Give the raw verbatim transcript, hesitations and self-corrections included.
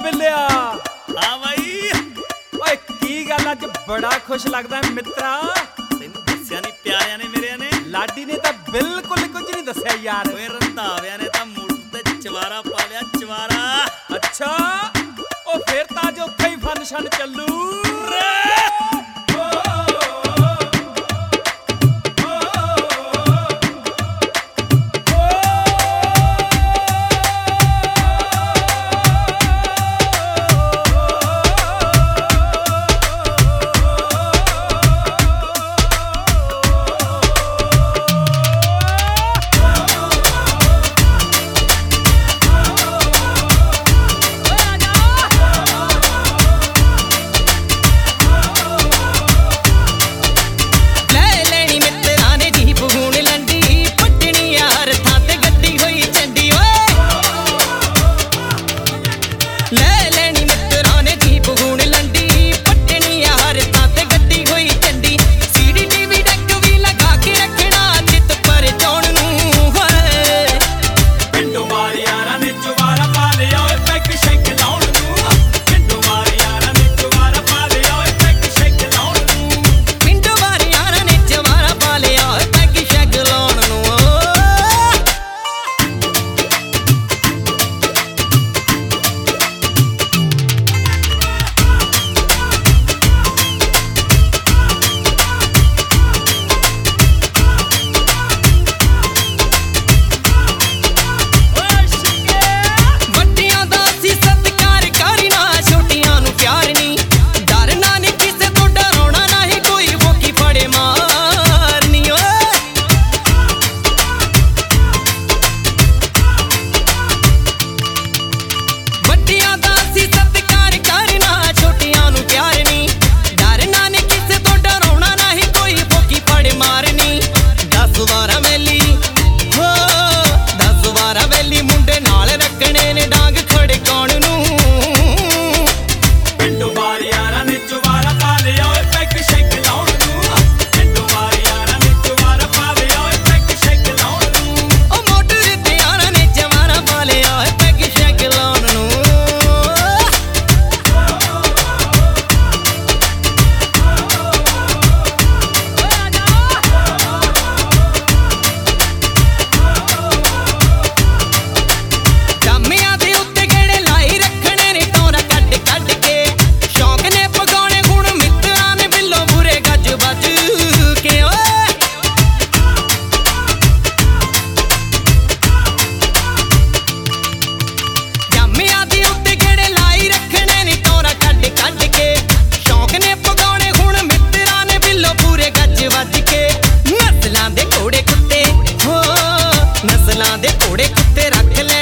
बिलिया हाँ भाई ओए की गल अज बड़ा खुश लगदा है मित्रा तैनूं दस्सिया नहीं प्यारिया ने मेरे ने लाडी ने तां बिल्कुल कुछ नहीं दस्सिया यार ओए रंधाविया ने तां मोटर ते चवारा पा लिया चवारा अच्छा ओ फिर तां अज उत्थे ही फन शन चलू नस्लां दे घोड़े कुत्ते रख ले